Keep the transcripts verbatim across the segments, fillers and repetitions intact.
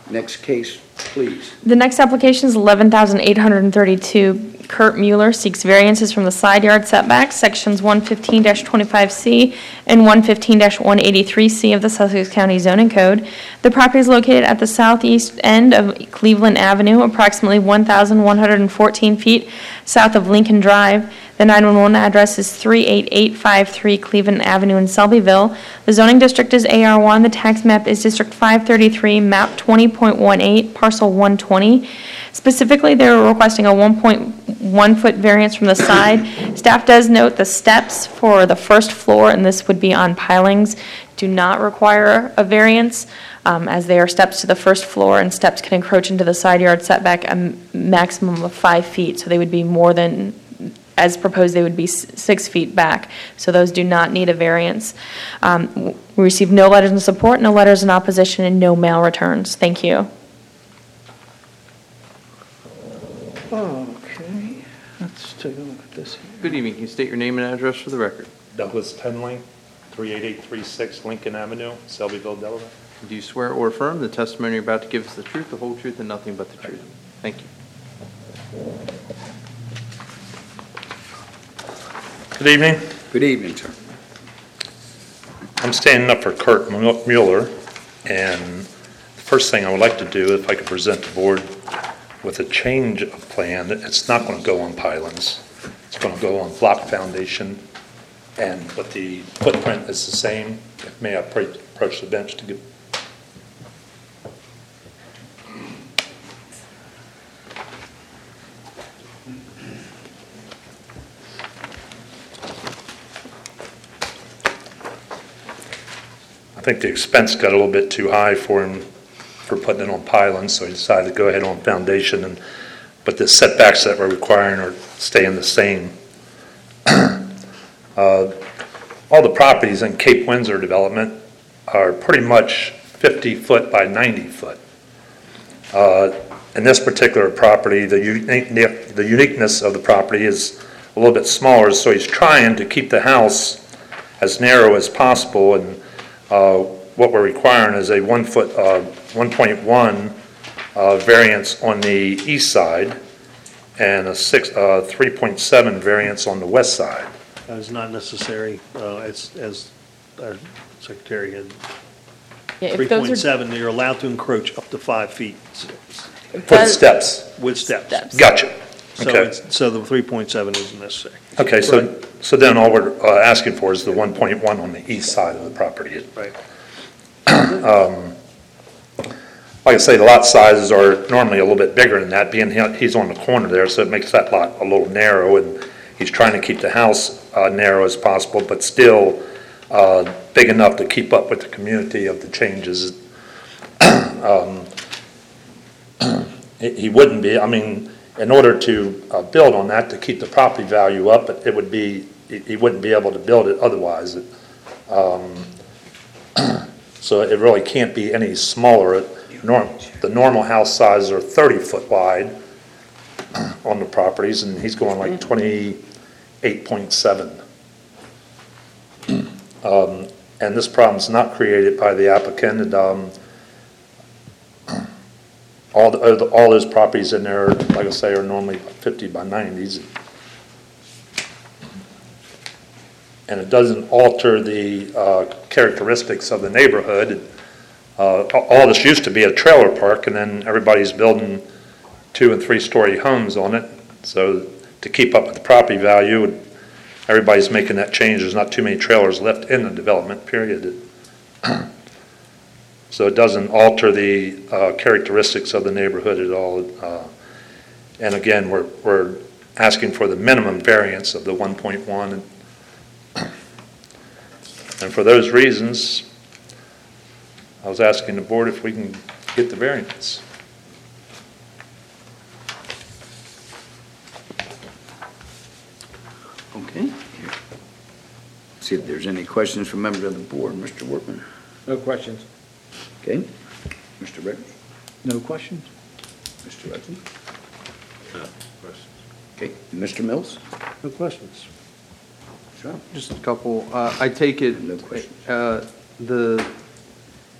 Next case, please. The next application is eleven thousand eight hundred thirty-two. Kurt Mueller seeks variances from the side yard setbacks, sections one fifteen twenty-five C and one fifteen one eighty-three C of the Sussex County Zoning Code. The property is located at the southeast end of Cleveland Avenue, approximately one thousand one hundred fourteen feet south of Lincoln Drive. The nine one one address is three eight eight five three Cleveland Avenue in Selbyville. The zoning district is A R one. The tax map is District five thirty-three, map twenty point one eight, parcel one twenty. Specifically, they're requesting a one point one foot variance from the side. Staff does note the steps for the first floor, and this would be on pilings, do not require a variance, um, as they are steps to the first floor, and steps can encroach into the side yard setback a m- maximum of five feet, so they would be more than, as proposed, they would be s- six feet back, so those do not need a variance. Um, w- we received no letters in support, no letters in opposition, and no mail returns. Thank you. Okay, let's take a look at this here. Good evening. Can you state your name and address for the record? Douglas Tenley, three eight eight three six Lincoln Avenue, Selbyville, Delaware. Do you swear or affirm the testimony you're about to give is the truth, the whole truth, and nothing but the truth? Thank you. Good evening. Good evening, sir. I'm standing up for Kurt Mueller, and the first thing I would like to do, if I could present the board with a change of plan. It's not going to go on pylons. It's going to go on block foundation, and but the footprint is the same. May I appro- approach the bench to give? I think the expense got a little bit too high for him for putting it on pylons, so he decided to go ahead on foundation, and but the setbacks that we're requiring are staying the same. uh, all the properties in Cape Windsor development are pretty much fifty foot by ninety foot. Uh, in this particular property, the, unique, the uniqueness of the property is a little bit smaller, so he's trying to keep the house as narrow as possible, and uh, what we're requiring is a one foot, uh, one point one uh, variance on the east side and a six, uh, three point seven variance on the west side. That is not necessary, uh, as, as our secretary had, Yeah, three if those point are seven, you're allowed to encroach up to five feet For the steps. with steps. steps. Gotcha. So Okay. it's, so the three point seven isn't necessary. Okay, so, so then all we're uh, asking for is the one point one on the east side of the property. Right. Like I say, the lot sizes are normally a little bit bigger than that, being he- he's on the corner there, so it makes that lot a little narrow, and he's trying to keep the house uh, narrow as possible, but still uh, big enough to keep up with the community of the changes. Um, He he wouldn't be, I mean, in order to uh, build on that, to keep the property value up, it would be, he he wouldn't be able to build it otherwise. It, um, So it really can't be any smaller. Norm, the normal house sizes are thirty foot wide on the properties, and he's going like twenty-eight point seven. Um, and this problem's not created by the applicant. And, um, all the, all those properties in there, like I say, are normally fifty by nineties. And it doesn't alter the uh, characteristics of the neighborhood. Uh, all this used to be a trailer park, and then everybody's building two and three story homes on it. So to keep up with the property value, everybody's making that change. There's not too many trailers left in the development period. So it doesn't alter the uh, characteristics of the neighborhood at all. Uh, and again, we're, we're asking for the minimum variance of the one point one. And for those reasons, I was asking the board if we can get the variance. Okay. See if there's any questions from members of the board. Mister Workman? No questions. Okay. Mister Rick? No questions? Mister Rutland? No questions. Okay. Mister Mills? No questions. Sure. Just a couple. Uh, I take it No questions. uh, the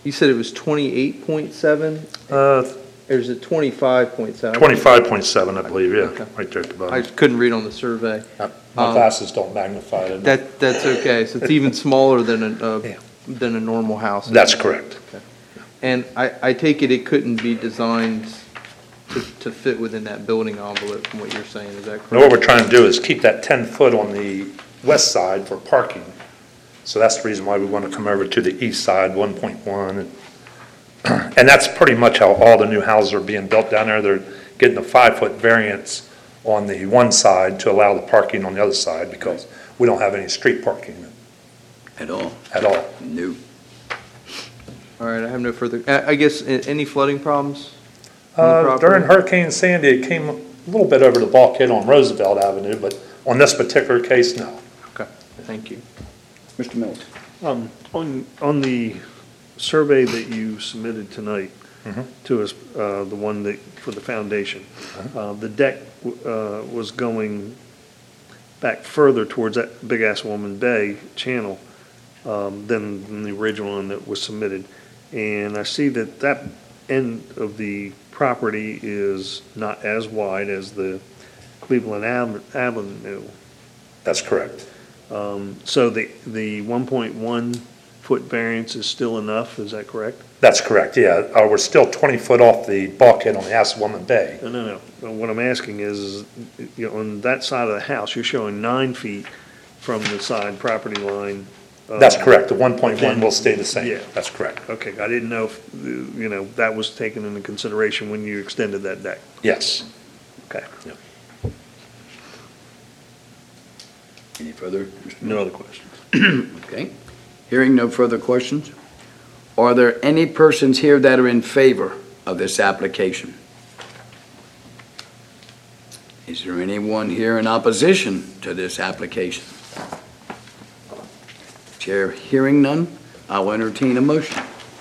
You said it was twenty-eight point seven, Uh, or is it twenty-five point seven? twenty-five point seven, I believe, yeah, Okay. right there at the I bottom. just couldn't read on the survey. My um, glasses don't magnify it. That, that's okay, so it's even smaller than a, uh, Yeah. than a normal house. That's correct. And I, I take it it couldn't be designed to, to fit within that building envelope from what you're saying, is that Now, what correct? we're trying to do is keep that ten foot on the west side for parking. So that's the reason why we want to come over to the east side, one point one. And that's pretty much how all the new houses are being built down there. They're getting a five-foot variance on the one side to allow the parking on the other side because we don't have any street parking At all? at all. No. All right, I have no further, I, I guess, a- any flooding problems? on the Uh, property? During Hurricane Sandy, it came a little bit over the bulkhead on Roosevelt Avenue, but on this particular case, no. Okay, thank you. Mister Mills? Um, On, on the survey that you submitted tonight Mhm. to us, uh, the one that, for the foundation, uh, the deck uh, was going back further towards that Big Ass Woman Bay channel um, than than the original one that was submitted. And I see that that end of the property is not as wide as the Cleveland Ave- Avenue. That's correct. Um, So the, the one point one foot variance is still enough, is that correct? That's correct, yeah. Uh, We're still twenty foot off the bulkhead on the Assawoman Bay. No, no, no. But what I'm asking is, is, you know, on that side of the house, you're showing nine feet from the side property line. um, That's correct. The one point one will stay the same. Yeah. That's correct. Okay, I didn't know if, uh, you know, that was taken into consideration when you extended that deck. Yes. Okay. Any further? Mister No other questions. Okay. Hearing no further questions, are there any persons here that are in favor of this application? Is there anyone here in opposition to this application? Chair hearing none, I'll entertain a motion.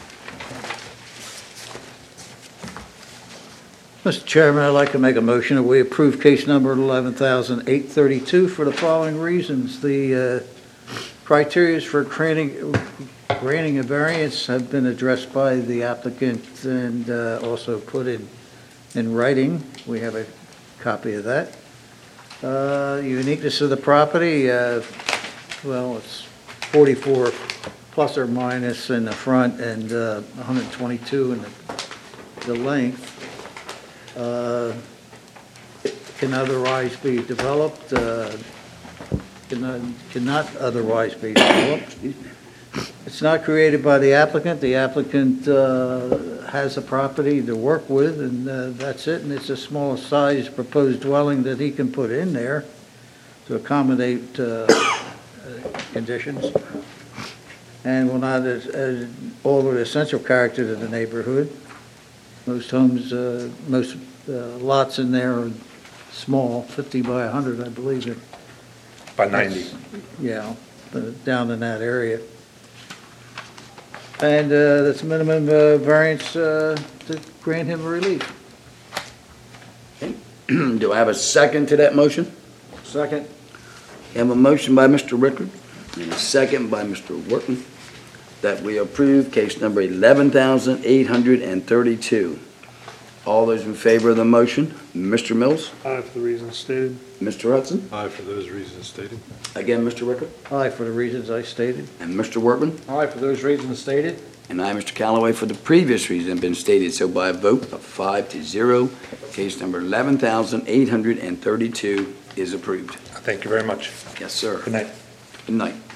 Mister Chairman, I'd like to make a motion that we approve case number eleven thousand eight thirty-two for the following reasons. The uh, criteria for granting, granting a variance have been addressed by the applicant and uh, also put in, in writing. We have a copy of that. Uh, Uniqueness of the property, uh, well, it's forty-four plus or minus in the front and uh, one hundred twenty-two in the, the length. Uh, it can otherwise be developed, uh, cannot cannot otherwise be developed. It's not created by the applicant. The applicant uh, has a property to work with, and uh, that's it, and it's a small size proposed dwelling that he can put in there to accommodate uh, uh, conditions, and will not uh, alter the essential character of the neighborhood. Most homes, uh, most uh, lots in there are small, fifty by one hundred, I believe it. By ninety. Yeah, uh, down in that area. And uh, that's minimum uh, variance uh, to grant him relief. Do I have a second to that motion? Second. I have a motion by Mister Rickard and a second by Mister Workman that we approve case number eleven thousand eight hundred thirty-two. All those in favor of the motion, Mister Mills, Aye, for the reasons stated. Mister Hudson, Aye for those reasons stated. again, Mister Rickard, Aye for the reasons I stated. and Mister Workman, Aye for those reasons stated. and I, Mister Callaway, for the previous reason been stated. So by a vote of five to zero, case number eleven thousand eight hundred thirty-two is approved. Thank you very much. Yes, sir. Good night. Good night.